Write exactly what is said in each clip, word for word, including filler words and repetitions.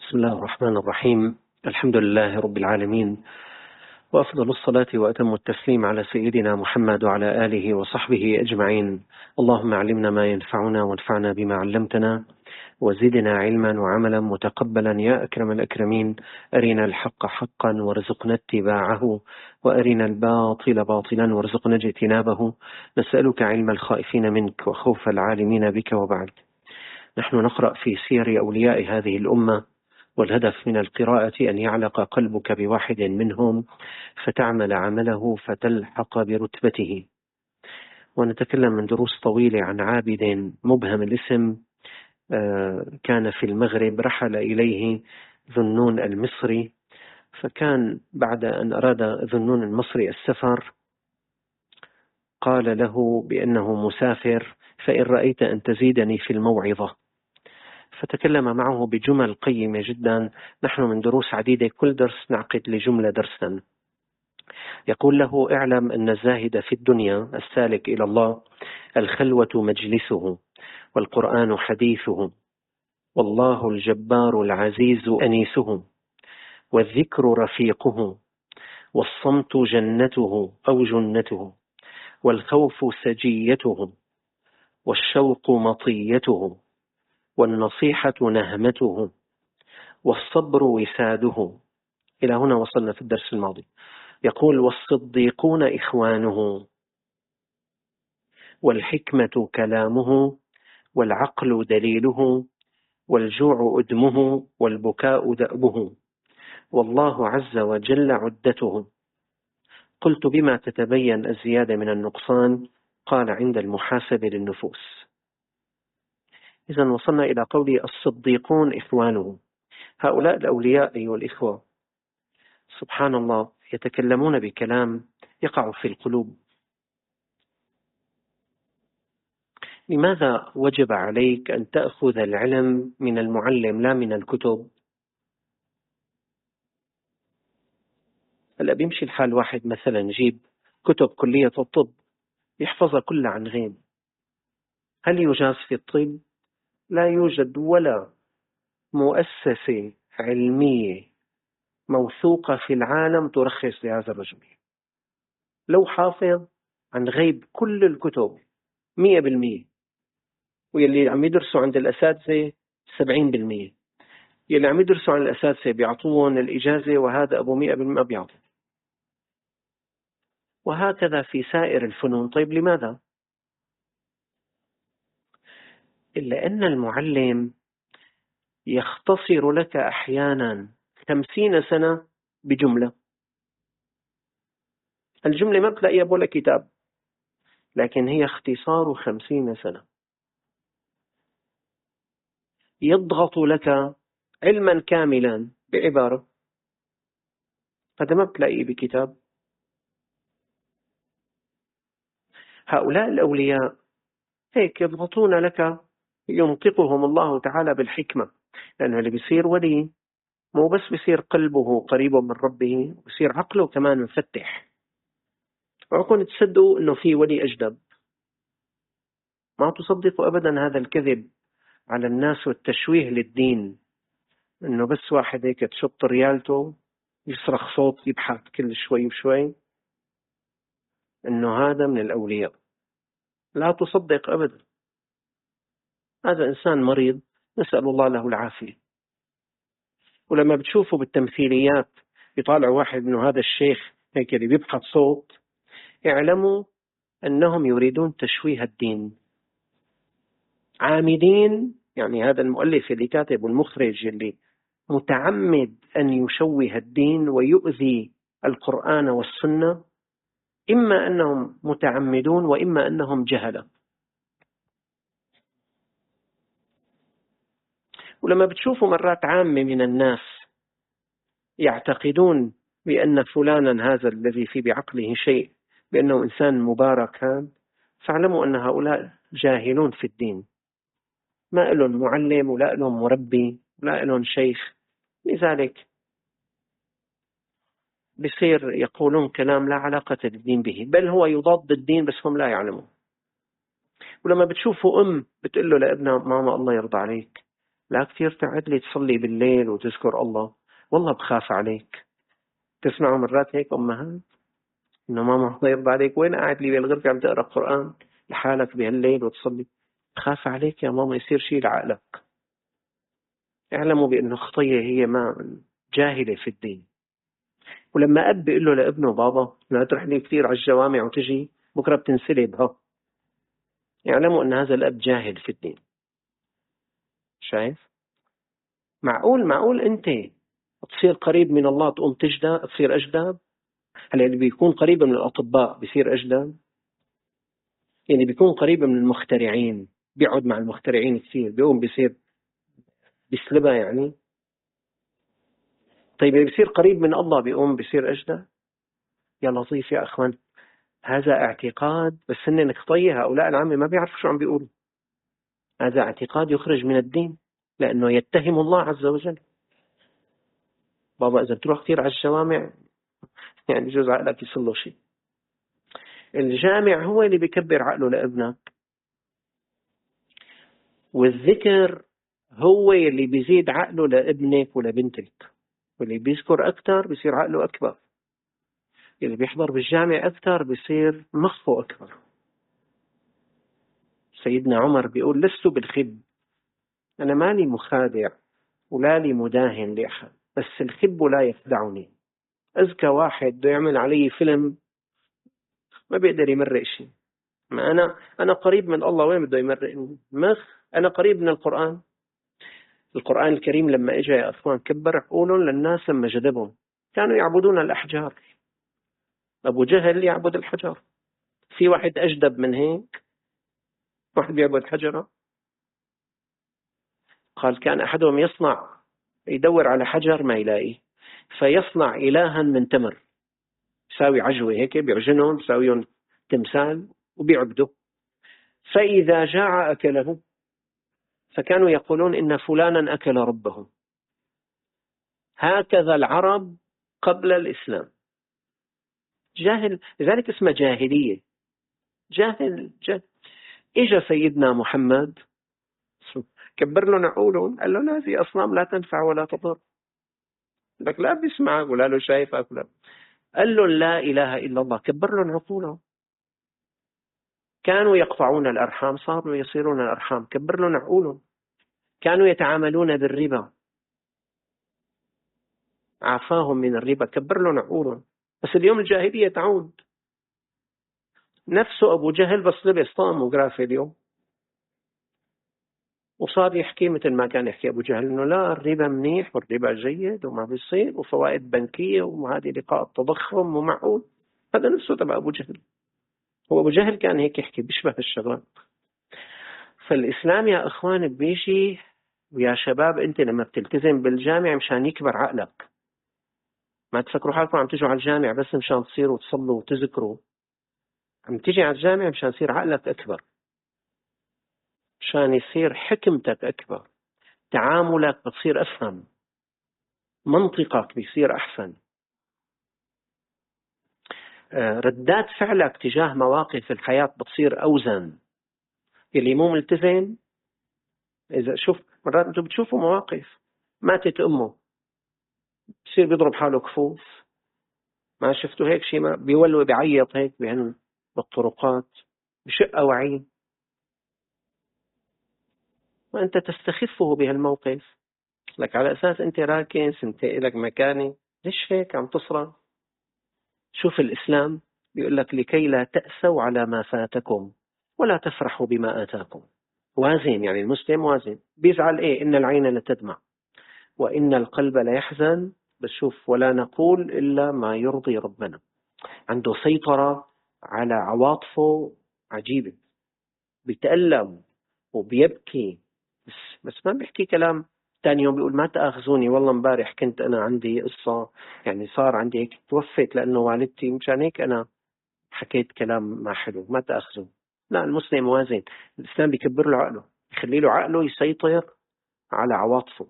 بسم الله الرحمن الرحيم. الحمد لله رب العالمين، وأفضل الصلاة وأتم التسليم على سيدنا محمد وعلى آله وصحبه أجمعين. اللهم علمنا ما ينفعنا وانفعنا بما علمتنا وزدنا علما وعملا متقبلا يا أكرم الأكرمين. أرنا الحق حقا وارزقنا اتباعه، وأرنا الباطل باطلا وارزقنا اجتنابه. نسألك علم الخائفين منك وخوف العالمين بك. وبعد، نحن نقرأ في سير أولياء هذه الأمة، والهدف من القراءة أن يعلق قلبك بواحد منهم فتعمل عمله فتلحق برتبته. ونتكلم من دروس طويلة عن عابد مبهم الاسم كان في المغرب، رحل إليه ذنون المصري، فكان بعد أن أراد ذنون المصري السفر قال له بأنه مسافر، فإن رأيت أن تزيدني في الموعظة. فتكلم معه بجمل قيمة جدا. نحن من دروس عديدة كل درس نعقد لجملة درسا. يقول له: اعلم أن الزاهد في الدنيا السالك إلى الله الخلوة مجلسه، والقرآن حديثه، والله الجبار العزيز أنيسه، والذكر رفيقه، والصمت جنته أو جنته، والخوف سجيته، والشوق مطيته، والنصيحة نهمته، والصبر وساده. إلى هنا وصلنا في الدرس الماضي. يقول: والصديقون إخوانه، والحكمة كلامه، والعقل دليله، والجوع أدمه، والبكاء دأبه، والله عز وجل عدته. قلت: بما تتبين الزيادة من النقصان؟ قال: عند المحاسبة للنفوس. إذن وصلنا إلى قول الصديقون إخوانه. هؤلاء الأولياء أيها الإخوة، سبحان الله، يتكلمون بكلام يقع في القلوب. لماذا وجب عليك أن تأخذ العلم من المعلم لا من الكتب؟ هلا بيمشي الحال واحد مثلا يجيب كتب كلية الطب يحفظها كلها عن غيب. هل يجاز في الطب؟ لا يوجد ولا مؤسسة علمية موثوقة في العالم ترخص لهذا الرجل. لو حافظ عن غيب كل الكتب مية بالمية، واللي عم يدرسوا عند الأساتذة سبعين بالمية، يلي عم يدرسوا عن الأساتذة بيعطوهم الإجازة، وهذا أبو مئة بالمئة بيعطي. وهكذا في سائر الفنون. طيب لماذا؟ إلا أن المعلم يختصر لك أحيانا خمسين سنة بجملة. الجملة ما بتلاقيها بولا كتاب، لكن هي اختصار خمسين سنة. يضغط لك علما كاملا بعبارة، هذا ما بتلاقيه بكتاب. هؤلاء الأولياء هيك يضغطون لك، ينطقهم الله تعالى بالحكمة، لأنه اللي بيصير ولي مو بس بيصير قلبه قريب من ربه، بيصير عقله كمان مفتح. وعكم تصدقوا أنه في ولي أجدب. ما تصدقوا أبدا هذا الكذب على الناس والتشويه للدين، أنه بس واحد هيك تشط ريالته يصرخ صوت يضحك كل شوي وشوي أنه هذا من الأولياء. لا تصدق أبدا. هذا إنسان مريض، نسأل الله له العافية. ولما بتشوفوا بالتمثيليات يطالعوا واحد إنه هذا الشيخ هيك اللي بيبحث صوت، اعلموا أنهم يريدون تشويه الدين عامدين. يعني هذا المؤلف اللي كاتب والمخرج اللي متعمد أن يشوه الدين ويؤذي القرآن والسنة، إما أنهم متعمدون وإما أنهم جهلة. ولما بتشوفوا مرات عامة من الناس يعتقدون بأن فلانا هذا الذي في بعقله شيء بأنه إنسان مبارك، هذا فاعلموا أن هؤلاء جاهلون في الدين، ما لهم معلم ولا لهم مربي ولا لهم شيخ. لذلك بصير يقولون كلام لا علاقة للدين به، بل هو يضاد الدين بس هم لا يعلمون. ولما بتشوفوا أم بتقول له لابنها: ماما الله يرضى عليك لا كثير تقعد لي تصلي بالليل وتذكر الله، والله بخاف عليك. تسمعوا مرات هيك أمهات إنه ماما الله يرضى عليك وين قاعد لي بالغرفة عم تقرأ قرآن لحالك بهالليل وتصلي؟ بخاف عليك يا ماما يصير شيء لعقلك. اعلموا بأنه خطية هي ما جاهلة في الدين. ولما أب بيقول له لابنه بابا لا تروح لي كثير على الجوامع وتجي بكرة بتنسلب، ها يعلموا أن هذا الأب جاهل في الدين. شايف؟ معقول معقول أنت تصير قريب من الله تقوم تجدى تصير أجداب؟ هل اللي بيكون قريب من الأطباء بيصير أجداب؟ يعني بيكون قريب من المخترعين بيقعد مع المخترعين كثير بيقوم بيصير بيسلبها يعني؟ طيب اللي بيصير قريب من الله بيقوم بيصير أجدى؟ يا لطيف يا أخوان، هذا اعتقاد بس إنك خطية هؤلاء العامة ما بيعرفوا شو عم بيقولوا. هذا اعتقاد يخرج من الدين لأنه يتهم الله عز وجل. بابا إذا بتروح كثير على الجوامع يعني بجوز عقلك يصير له شيء. الجامع هو اللي بيكبر عقله لابنك، والذكر هو اللي بيزيد عقله لابنك ولبنتك. واللي بيذكر أكثر بيصير عقله أكبر، اللي بيحضر بالجامع أكثر بيصير مخه أكبر. سيدنا عمر بيقول لست بالخب، أنا مالي مخادع ولا لي مداهن لأحد، بس الخب لا يخدعني. أذكى واحد بده يعمل علي فيلم ما بيقدر يمرق شيء. ما أنا أنا قريب من الله، وين بده يمرق مخ؟ أنا قريب من القرآن. القرآن الكريم لما إجا يا أخوان كبر عقولهم للناس لما جذبهم. كانوا يعبدون الأحجار، أبو جهل يعبد الحجر. في واحد أجدب من هيك؟ واحد يعبد حجرة؟ قال كان أحدهم يصنع يدور على حجر ما يلاقي فيصنع إلها من تمر، يساوي عجوة هيك بيعجنهم يساويهم تمثال وبيعبدوا، فإذا جاع أكله. فكانوا يقولون إن فلانا أكل ربه. هكذا العرب قبل الإسلام. جاهل، لذلك اسمه جاهلية. جاهل جاهل. إجا سيدنا محمد كبر له عقولهم قال له لا، هذه أصنام لا تنفع ولا تضر. لك لا بيسمعك ولا له شايفك ولا. قال له لا إله إلا الله، كبر له عقولهم. كانوا يقطعون الأرحام صاروا يصيرون الأرحام، كبر له عقولهم. كانوا يتعاملون بالربا، عافاهم من الربا، كبر له عقولهم. بس اليوم الجاهلية تعود. نفسه أبو جهل بس لبس طقم وقرافة اليوم، وصار يحكي مثل ما كان يحكي أبو جهل إنه لا الربا منيح والربا جيد وما بيصير وفوائد بنكية وهذه لقاء التضخم ومعقول. هذا نفسه تبع أبو جهل. هو أبو جهل كان هيك يحكي بيشبه الشغلات. فالإسلام يا أخوان بيجي، ويا شباب أنت لما بتلتزم بالجامع مشان يكبر عقلك. ما تفكروا حالكم عم تجوا على الجامع بس مشان تصيروا تصلوا وتذكروا. عم تيجي على الجامع مشان يصير عقلك أكبر، مشان يصير حكمتك أكبر، تعاملك بتصير أفهم، منطقك بيصير أحسن، ردات فعلك تجاه مواقف الحياة بتصير أوزن. اللي مو ملتزم، إذا شوف مرات أنتم بتشوفوا مواقف ماتت أمه بصير بيضرب حاله كفوف. ما شفتوا هيك شيء؟ ما بيولوا بيعيط هيك بين بالطرقات بشق أوعين، وأنت تستخفه بهالموقف. لك على أساس أنت راكن أنت لك مكاني، ليش هيك عم تصرف؟ شوف الإسلام بيقول لك لكي لا تأسوا على ما فاتكم ولا تفرحوا بما آتاكم. وازن، يعني المسلم وازن. بيزعل إيه؟ إن العين لتدمع وإن القلب لا يحزن، بس شوف ولا نقول إلا ما يرضي ربنا. عنده سيطرة على عواطفه عجيبة، بيتألم وبيبكي بس, بس ما بيحكي كلام. تاني يوم بيقول ما تأخذوني، والله مبارح كنت أنا عندي قصة، يعني صار عندي هيك توفيت لأنه والدتي مشان هيك أنا حكيت كلام ما حلو، ما تأخذوا. لا، المسلم وازن. الإسلام بيكبر له عقله، يخلي له عقله يسيطر على عواطفه.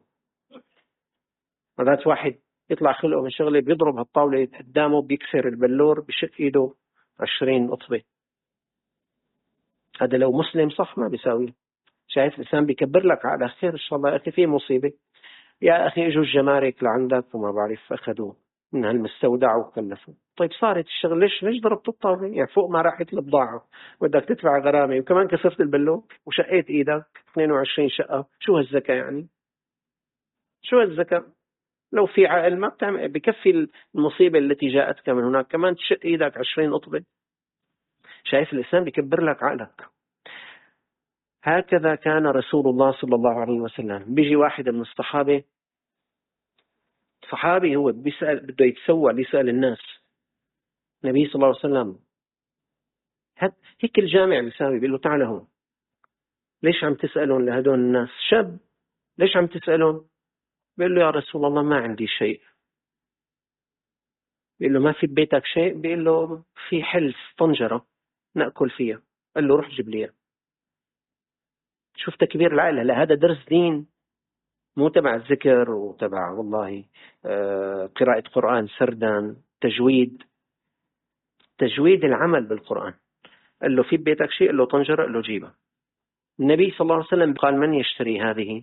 مرات واحد يطلع خلقه من شغله بيضرب هالطاولة قدامه بيكسر البلور بشق ايده عشرين قطبة. هذا لو مسلم صح ما بيساوي. شايف الإسلام بيكبر لك على خير إن شاء الله. يا أخي في مصيبة، يا أخي إجوا الجمارك لعندك وما بعرف أخذوه من هالمستودع وكلفوا. طيب صارت الشغل، ليش ليش ضربت الطاولة؟ يعني فوق ما راحت البضاعة بدك تدفع غرامة وكمان كسرت البلوك وشقيت إيدك اثنين وعشرين شقة. شو هالذكاء يعني؟ شو هالذكاء؟ لو في عقل ما بتعمل، بكفي المصيبة التي جاءتك من هناك كمان تشق إيدك عشرين قطبة. شايف الإسلام بيكبر لك عقلك. هكذا كان رسول الله صلى الله عليه وسلم. بيجي واحد من الصحابة، صحابي هو بيسأل، بده يتسوى ليسأل الناس. النبي صلى الله عليه وسلم هيك الجامع بيساوي، بيقول له تعال هون، ليش عم تسألون لهدول الناس؟ شاب، ليش عم تسألون؟ بيقول له يا رسول الله ما عندي شيء. بيقول له ما في ببيتك شيء؟ بيقول له في حلس طنجرة نأكل فيها. قال له روح جيب لي. شوف تكبير العقل. هلا هذا درس دين، مو تبع الذكر وتبع والله آه قراءة قرآن سردا، تجويد، تجويد العمل بالقرآن. قال له في ببيتك شيء؟ قال له طنجرة. قال له جيبها. النبي صلى الله عليه وسلم قال من يشتري هذه؟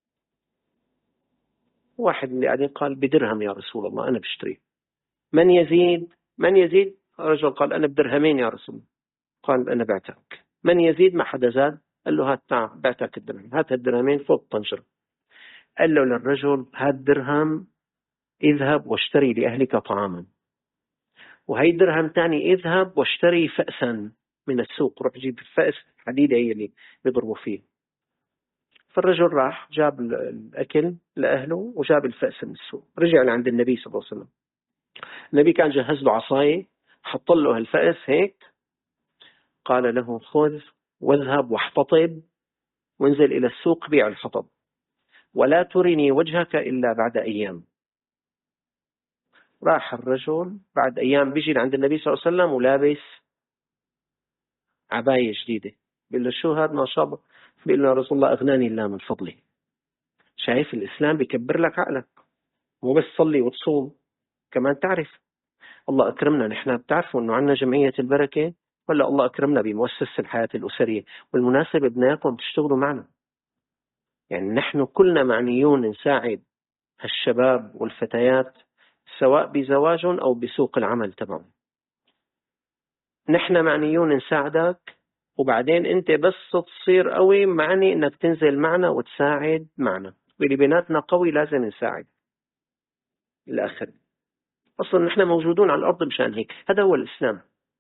واحد من اللي قاعدين قال بدرهم يا رسول الله أنا بشتري. من يزيد؟ من يزيد؟ رجل قال أنا بدرهمين يا رسول الله. قال أنا بعتك. من يزيد؟ ما حدا زاد. قال له هات تعال بعتك الدرهم، هات الدرهمين فوق الطنجرة. قال له للرجل هات درهم اذهب واشتري لأهلك طعاما، وهي درهم تاني اذهب واشتري فأسا من السوق، روح جيب فأس حديدة هي اللي بيضربوا فيه. فالرجل راح جاب الأكل لأهله وجاب الفأس من السوق، رجع لعند النبي صلى الله عليه وسلم. النبي كان جهز له عصاية، حط له الفأس هيك، قال له خذ واذهب واحتطب وانزل إلى السوق بيع الحطب، ولا ترني وجهك إلا بعد أيام. راح الرجل بعد أيام بيجي لعند النبي صلى الله عليه وسلم ولابس عباية جديدة. بيقول له شو هذا ما شاء الله؟ بيقول له يا رسول الله أغناني الله من فضله. شايف الإسلام بيكبر لك عقلك، مو بس صلي وتصوم، كمان تعرف الله أكرمنا. نحن بتعرفوا أنه عندنا جمعية البركة، ولا الله أكرمنا بمؤسسة الحياة الأسرية. والمناسبة بدناكم تشتغلوا معنا، يعني نحن كلنا معنيون نساعد هالشباب والفتيات سواء بزواجهم أو بسوق العمل تبعهم. نحن معنيون نساعدك، وبعدين أنت بس تصير قوي معني أنك تنزل معنا وتساعد معنا، واللي بيناتنا قوي لازم نساعد الآخر. أصلا نحن موجودون على الأرض مشان هيك. هذا هو الإسلام.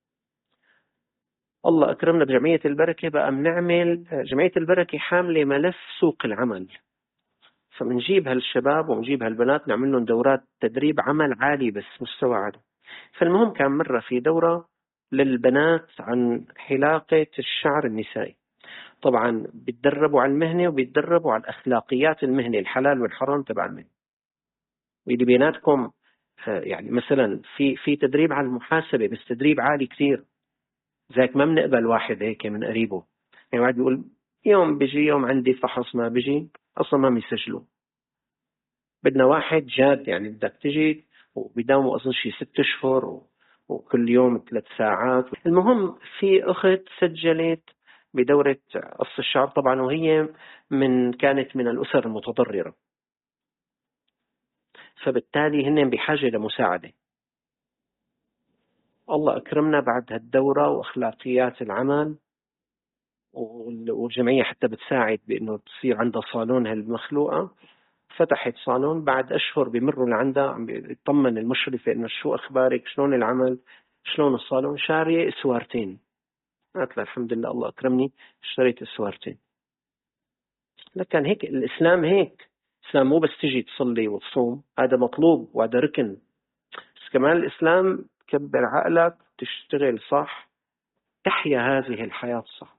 الله أكرمنا بجمعية البركة، بقى بنعمل جمعية البركة حاملة ملف سوق العمل، فمنجيب هالشباب ومنجيب هالبنات نعمل لهم دورات تدريب عمل عالي بس مستوى عالي. فالمهم كان مرة في دورة للبنات عن حلاقة الشعر النسائي. طبعا بيتدربوا على المهنة وبيتدربوا على الأخلاقيات المهنة، الحلال والحرام تبع المهنة. واللي بيناتكم يعني مثلا في في تدريب على المحاسبة، بس تدريب عالي كثير. ذاك ما بنقبل واحد هيك من قريبه، يعني واحد بيقول يوم بيجي يوم عندي فحص ما بيجي أصلا ما بيسجلوا. بدنا واحد جاد، يعني بدك تجي وبيداوموا أظن شي ست أشهر وكل يوم ثلاث ساعات. المهم في أخت سجلت بدورة قص الشعر طبعا، وهي من كانت من الأسر المتضررة، فبالتالي هن بحاجة لمساعدة. الله أكرمنا بعد هالدورة وأخلاقيات العمل، والجمعية حتى بتساعد بأنه تصير عندها صالون هالمخلوقة. فتحت صالون، بعد أشهر بمروا لعندها عم يطمن المشرفة إنه شو أخبارك، شلون العمل، شلون الصالون. شارية اسوارتين. قالت له الحمد لله الله أكرمني اشتريت اسوارتين. لكن هيك الإسلام، هيك الإسلام مو بس تجي تصلي وتصوم، هذا مطلوب وهذا ركن، بس كمان الإسلام كبر عقلك، تشتغل صح، تحيا هذه الحياة صح.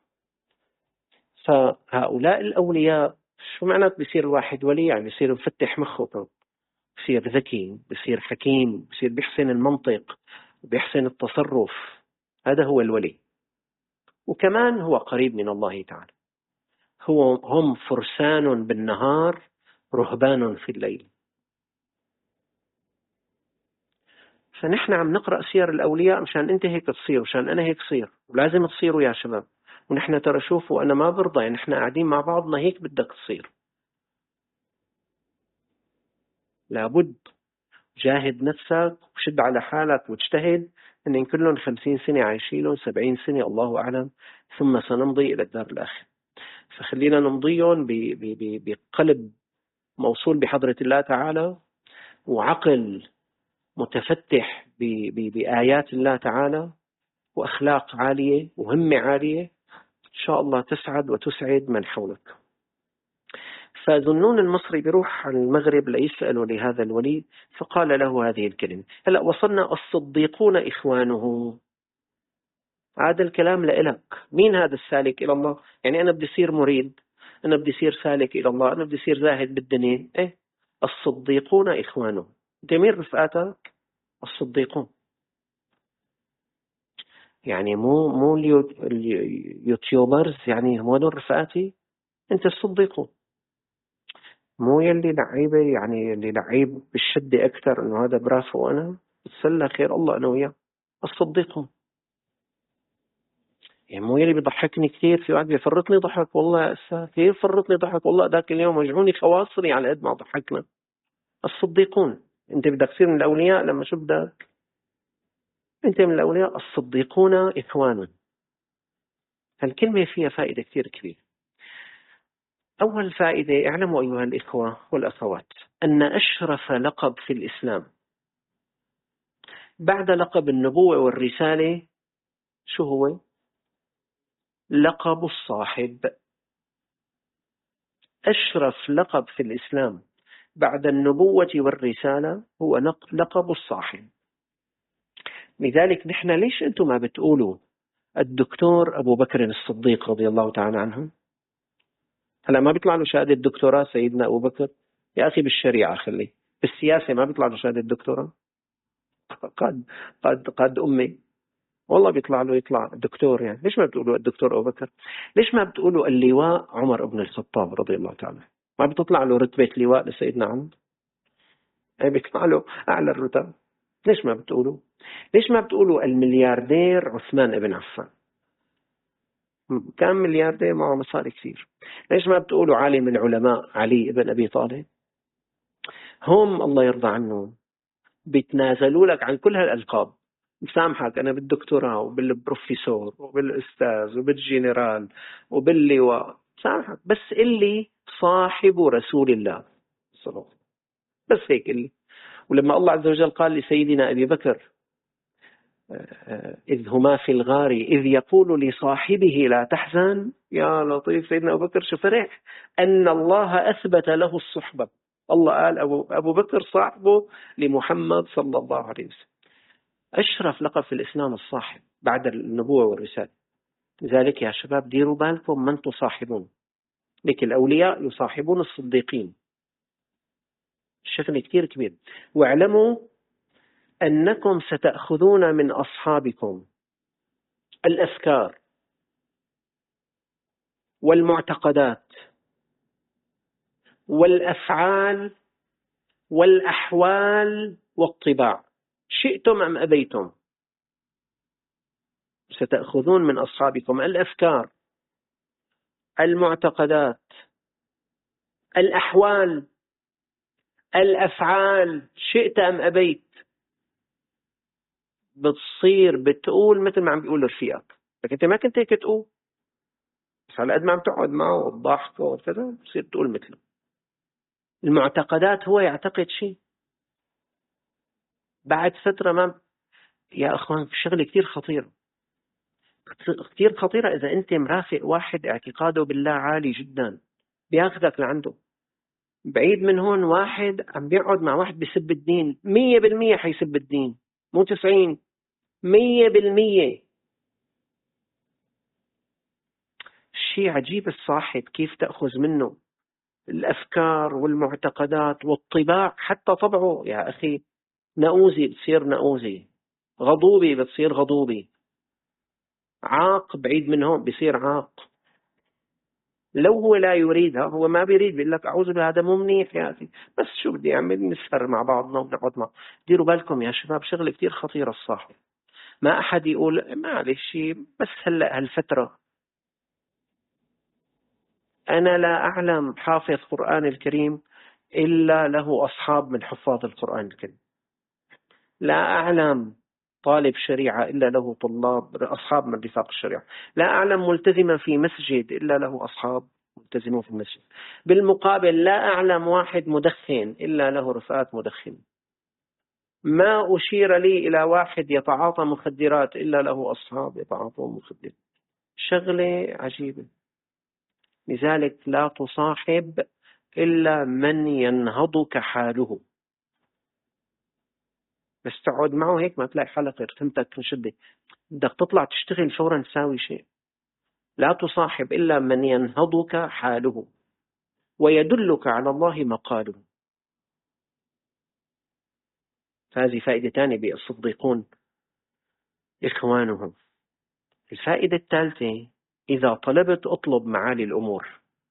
فهؤلاء الأولياء شو معنات بيصير الواحد ولي؟ يعني بيصير مفتح مخه، بيصير ذكي، بيصير حكيم، بيصير بيحسن المنطق وبيحسن التصرف. هذا هو الولي. وكمان هو قريب من الله تعالى. هو هم فرسان بالنهار رهبان في الليل. فنحن عم نقرأ سير الأولياء مشان أنت هيك تصير، مشان أنا هيك صير، ولازم تصيروا يا شباب. ونحن ترى شوفوا أنا ما برضى، يعني نحن قاعدين مع بعضنا هيك بدك تصير. لابد جاهد نفسك وشد على حالك واجتهد، إن كلهم خمسين سنة عايشين، سبعين سنة الله أعلم، ثم سنمضي إلى الدار الآخرة. فخلينا نمضيهم بقلب موصول بحضرة الله تعالى، وعقل متفتح بآيات الله تعالى، وأخلاق عالية وهمة عالية، إن شاء الله تسعد وتسعد من حولك. فذنون المصري بيروح على المغرب ليسأله لهذا الولي، فقال له هذه الكلمة. هلأ وصلنا الصديقون إخوانه. هذا الكلام لإلك. مين هذا السالك إلى الله؟ يعني أنا بدي أصير مريد، أنا بدي أصير سالك إلى الله، أنا بدي أصير زاهد بالدنيا. إيه؟ الصديقون إخوانه. أنت مين رفقاتك؟ الصديقون. يعني مو مو اليوتيوبرز، يعني هم دول رفقاتي. أنت الصديقون، مو يلي لعيبة، يعني اللي لعيب بالشدة أكثر إنه هذا برافع وأنا بتسلى خير الله أنا وياه. الصديقون يعني مو يلي بيضحكني كثير، في واحد بيفرطني ضحك والله يا أستاذ، كيف فرطني ضحك والله ذاك اليوم وجعوني خواصري على قد ما ضحكنا. الصديقون. أنت بدك تصير من الأولياء لما شو بدك؟ أنت من الأولياء. الصديقون إخوانا. هالكلمة فيها فائدة كثير كبيرة. أول فائدة، اعلموا أيها الإخوة والأخوات أن أشرف لقب في الإسلام بعد لقب النبوة والرسالة شو هو؟ لقب الصاحب. أشرف لقب في الإسلام بعد النبوة والرسالة هو لقب الصاحب. لذلك نحن ليش أنتم ما بتقولوا الدكتور أبو بكر الصديق رضي الله تعالى عنه؟ هلا ما بيطلع له شهادة دكتوراه سيدنا أبو بكر؟ يا أخي بالشريعة خليه، بالسياسة ما بيطلع له شهادة دكتوراه؟ قد قد قد أمي والله بيطلع له يطلع دكتور. يعني ليش ما بتقولوا الدكتور أبو بكر؟ ليش ما بتقولوا اللواء عمر بن الخطاب رضي الله تعالى؟ ما بتطلع له رتبة لواء لسيدنا عمر؟ أي بيطلع له أعلى الرتب. ليش ما بتقولوا؟ ليش ما بتقولوا الملياردير عثمان بن عفان؟ كان ملياردير معه مصاري كثير. ليش ما بتقولوا عالم العلماء علي بن أبي طالب؟ هم الله يرضى عنهم بيتنازلوا لك عن كل هالألقاب. مسامحك أنا بالدكتوراه وبالبروفيسور وبالأستاذ وبالجنرال وباللواء، سامحك بس اللي صاحب رسول الله صلى الله عليه وسلم، بس هيك اللي. ولما الله عز وجل قال لسيدنا أبي بكر إذ هما في الغار إذ يقول لصاحبه لا تحزن، يا لطيف، سيدنا أبو بكر شو فرح أن الله أثبت له الصحبة. الله قال أبو, أبو بكر صاحبه لمحمد صلى الله عليه وسلم. أشرف لقب في الإسلام الصاحب بعد النبوة والرسالة. لذلك يا شباب ديروا بالكم من تصاحبون. لك الأولياء يصاحبون الصديقين، الشغل كتير كبير. واعلموا أنكم ستأخذون من أصحابكم الأفكار والمعتقدات والأفعال والأحوال والطباع، شئتم أم أبيتم. ستأخذون من أصحابكم الأفكار، المعتقدات، الأحوال، الأفعال، شئت أم أبيت. بتصير بتقول مثل ما عم بيقول رفيقك، لكن أنت ما كنت هيك تقول، بس على قد ما عم تقعد معه وتضحكه وكذا بتصير تقول مثله. المعتقدات هو يعتقد شيء، بعد فترة ما يا أخوان شغلة كتير خطيرة، كتير خطيرة. إذا أنت مرافق واحد اعتقاده بالله عالي جدا بياخذك لعنده. بعيد من هون واحد عم بيقعد مع واحد بيسب الدين، مية بالمية حيسب الدين، مو تسعين، مية بالمية. شيء عجيب الصاحب كيف تأخذ منه الأفكار والمعتقدات والطباع. حتى طبعه يا أخي، نؤوزي بتصير نؤوزي، غضوبي بتصير غضوبي، عاق بعيد من هون بصير عاق. لو هو لا يريدها، هو ما بيريد، بيقول لك أعوذ بالله هذا مو منيح يا أخي، بس شو بدي أعمل، نسهر مع بعضنا ونقعد مع. ديروا بالكم يا شباب شغلة كتير خطيرة الصاحب. ما أحد يقول معلش بس هلأ هالفترة، أنا لا أعلم حافظ قرآن الكريم إلا له أصحاب من حفاظ القرآن الكريم. لا أعلم طالب شريعة إلا له طلاب أصحاب من رفاق الشريعة. لا أعلم ملتزما في مسجد إلا له أصحاب ملتزمون في المسجد. بالمقابل لا أعلم واحد مدخن إلا له رفقات مدخن. ما أشير لي إلى واحد يتعاطى مخدرات إلا له أصحاب يتعاطون مخدرات. شغلة عجيبة. لذلك لا تصاحب إلا من ينهضك حاله. بس تقعد معه هيك ما تلاقي حالك ارتمتك من شدة، بدك تطلع تشتغل فورا تساوي شيء. لا تصاحب إلا من ينهضك حاله ويدلك على الله مقاله. هذه فائدة ثانية بالصديقون إخوانهم. الفائدة الثالثة، إذا طلبت أطلب معالي الأمور.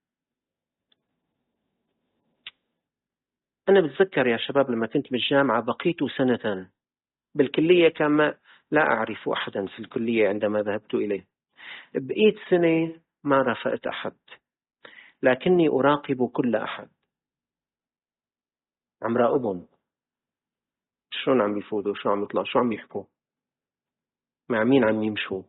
أنا بتذكر يا شباب لما كنت بالجامعة بقيت سنة بالكلية، كما لا أعرف أحدا في الكلية عندما ذهبت إليه. بقيت سنة ما رافقت أحد، لكني أراقب كل أحد، عم راقبهم شلون عم بيفوتوا، شو عم يطلعوا، شو عم يحكوا، مع مين عم يمشوا.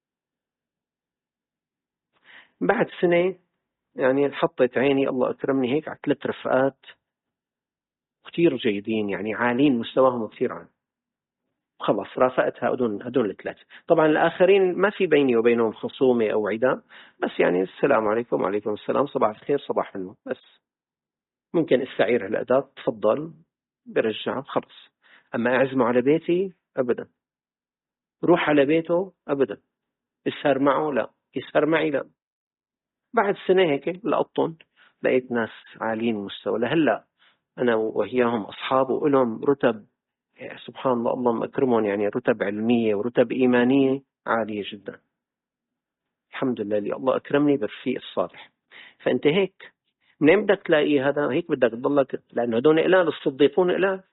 بعد سنة يعني حطيت عيني الله أكرمني هيك على ثلاث رفقات كتير جيدين، يعني عالين مستواهم كتير عالي. خلص رافقت هدول هدول الثلاث. طبعا الآخرين ما في بيني وبينهم خصومة أو عداء، بس يعني السلام عليكم وعليكم السلام، صباح الخير صباح النور، بس ممكن استعير الأداة تفضل برجع خلص. أما أعزمه على بيتي أبدا، روح على بيته أبدا، يسهر معه لا، يسهر معي لا. بعد سنة هيك لقطن لقيت ناس عاليين مستوى. لهلا أنا وهياهم أصحاب ولهم رتب يعني سبحان الله اللهم أكرمهم، يعني رتب علمية ورتب إيمانية عالية جدا. الحمد لله اللي الله أكرمني بالرفيق الصالح. فأنت هيك منين بدك تلاقي هذا؟ هيك بدك تضلك، لأنه هدول قلال، الصديقون قلال.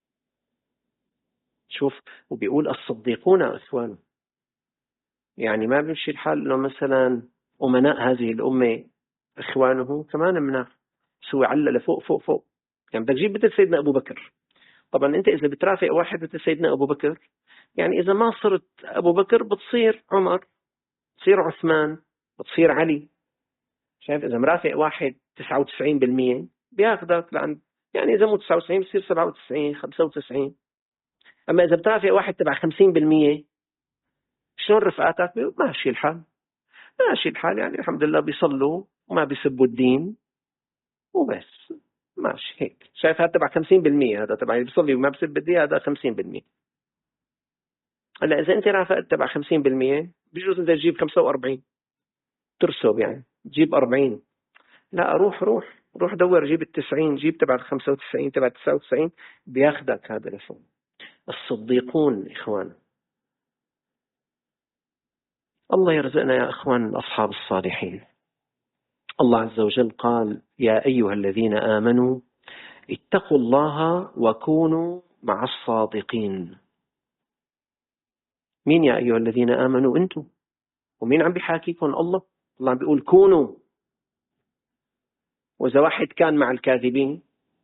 شوف، وبيقول الصديقون إخوان، يعني ما بيمشي الحال إنه مثلا أمناء هذه الأمة إخوانه كمان مناح، سوى علّل فوق فوق فوق. يعني بدك تجيب مثل سيدنا أبو بكر. طبعا أنت إذا بترافق واحد مثل سيدنا أبو بكر، يعني إذا ما صرت أبو بكر بتصير عمر، بتصير عثمان، بتصير علي. شايف؟ إذا مرافق واحد تسعة وتسعين بالمية بياخدك لعند، يعني إذا مو تسعة وتسعين بصير سبعة وتسعين خمسة وتسعين. أما إذا بترافق واحد تبع خمسين بالمية شلون رفقاتك؟ ماشي الحال، ماشي الحال، يعني الحمد لله بيصلوا وما بيسبوا الدين وبس، ماشي هيك. شايف؟ هذا تبع خمسين بالمية، هذا تبع اللي بيصلي وما بيسب الدين، هذا خمسين بالمية. هلا إذا أنت رافقت تبع خمسين بالمية بيجوز أنت تجيب خمسة وأربعين، ترسب يعني تجيب أربعين. لا، روح روح روح دور، جيب التسعين، جيب تبع الخمسة وتسعين، تبع التسعة وتسعين، بياخدك هذا الاسم. الصديقون إخوان. الله يرزقنا يا إخوان الأصحاب الصالحين. الله عز وجل قال يا أيها الذين آمنوا اتقوا الله وكونوا مع الصادقين. مين يا أيها الذين آمنوا؟ أنتم. ومين عم بيحاكيكم؟ الله. الله عم بيقول كونوا. وإذا واحد كان مع الكاذبين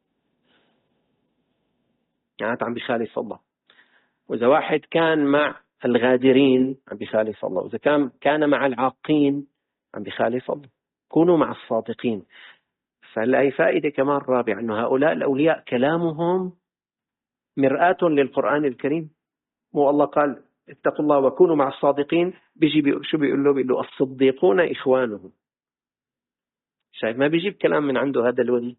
يعني عم بيخالف الله. وإذا واحد كان مع الغادرين عم بيخالف الله. وإذا كان كان مع العاقين عم بيخالف الله. كونوا مع الصادقين. فهي فائدة كمان رابعة، أنه هؤلاء الأولياء كلامهم مرآة للقرآن الكريم. مو الله قال اتقوا الله وكونوا مع الصادقين، بيجي بيقول شو بيقول له؟ بيقول له الصديقون إخوانهم. شايف؟ ما بيجيب كلام من عنده هذا الولي.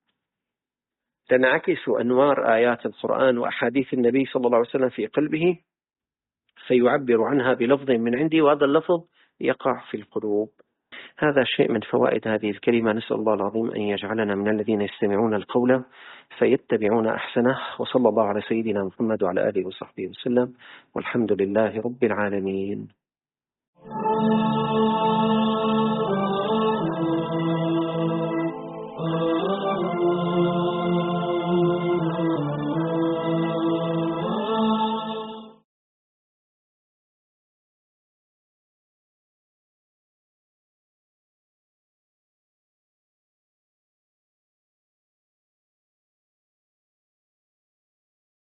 تنعكس أنوار آيات القرآن وأحاديث النبي صلى الله عليه وسلم في قلبه فيعبر عنها بلفظ من عندي، وهذا اللفظ يقع في القلوب. هذا شيء من فوائد هذه الكلمة. نسأل الله العظيم أن يجعلنا من الذين يستمعون القول فيتبعون أحسنه. وصلى الله على سيدنا محمد وعلى آله وصحبه وسلم، والحمد لله رب العالمين.